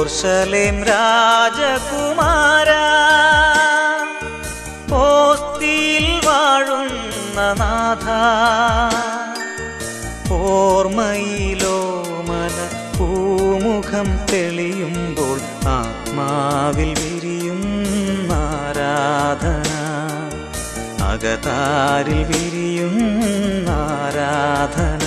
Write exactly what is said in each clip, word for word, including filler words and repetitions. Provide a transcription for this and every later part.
ഓർശലേം രാജകുമാരാ, ഓസ്തിയിൽ വാഴുന്ന നാഥാ, ഓർമ്മയിലോമന പൂമുഖം തെളിയുമ്പോൾ ആത്മാവിൽ വിരിയുന്ന ആരാധന, അകതാരിൽ വിരിയുന്ന ആരാധന.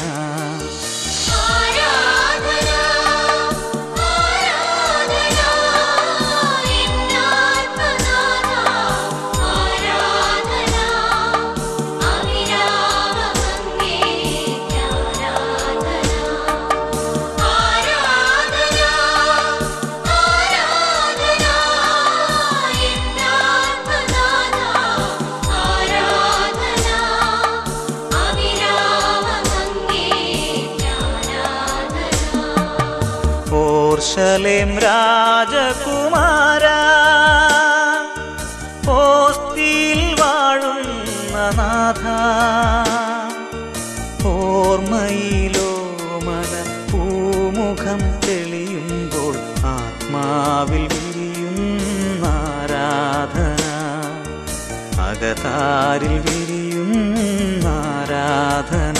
ഓർശലേം രാജകുമാരാ, ഓസ്തിയിൽ വാഴുന്ന നാഥാ, ഓർമ്മയിലോമന പൂമുഖം തെളിയുമ്പോൾ ആത്മാവിൽ വിരിയുന്ന ആരാധന, അകതാരിൽ വിരിയുന്ന ആരാധന.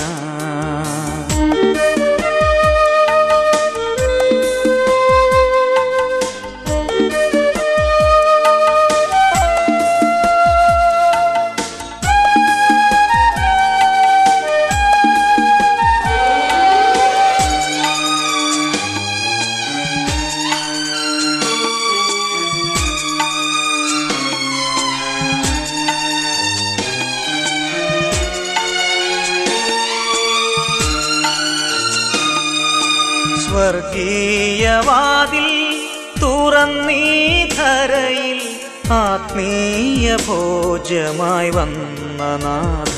സ്വർഗീയവാതിൽ തുറന്നീ ധരയിൽ ആത്മീയ ഭോജ്യമായി വന്ന നാഥ,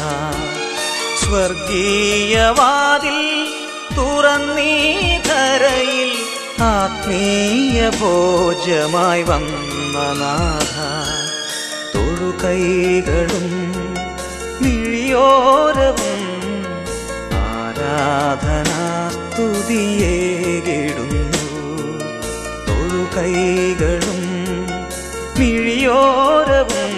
സ്വർഗീയവാതിൽ തുറന്നീ ധരയിൽ ആത്മീയ ഭോജ്യമായി വന്ന നാഥ, തൊഴുകൈകളും മിഴിയോരവും ആരാധനാസ്തുതിയേകിടുന്നു, തൊഴുകൈകളും മിഴിയോരവും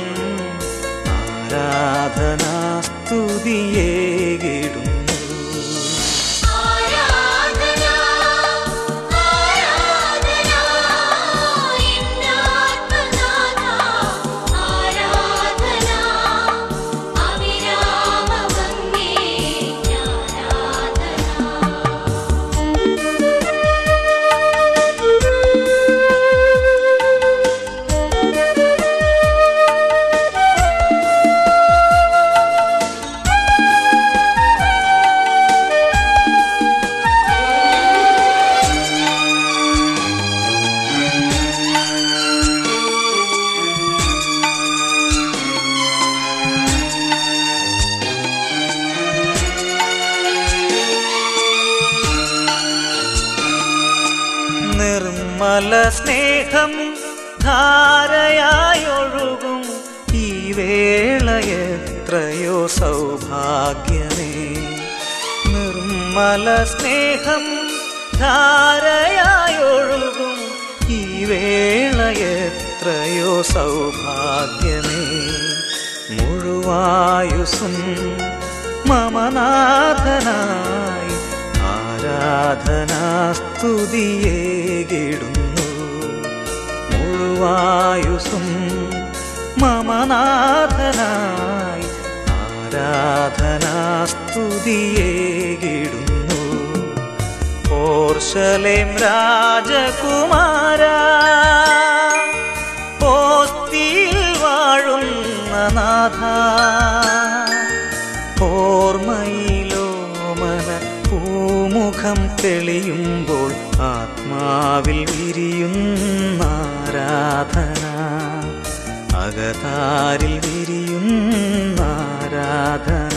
ആരാധനാസ്തുതിയേകിടുന്നു. നിർമ്മല സ്നേഹം ധാരയായൊഴുകും ഈ വേള എത്രയോ സൗഭാഗ്യമേ, നിർമ്മല സ്നേഹം ധാരയായൊഴുകും ഈ വേള എത്രയോ സൗഭാഗ്യമേ. മുഴുവായുസും മമനാഥനായി ആരാധനാസ്തുതിയേകിടുന്നു, മുഴുവായുസും മമനാഥനായി ആരാധനാസ്തുതിയേകിടുന്നു. ഓർശലേം രാജകുമാരാ, ഓസ്തിയിൽ വാഴുന്ന നാഥാ, ഓർമ്മയിലോമന പൂമുഖം തെളിയുമ്പോൾ ആത്മാവിൽ വിരിയുന്ന ആരാധന, അകതാരിൽ വിരിയുന്ന ആരാധന.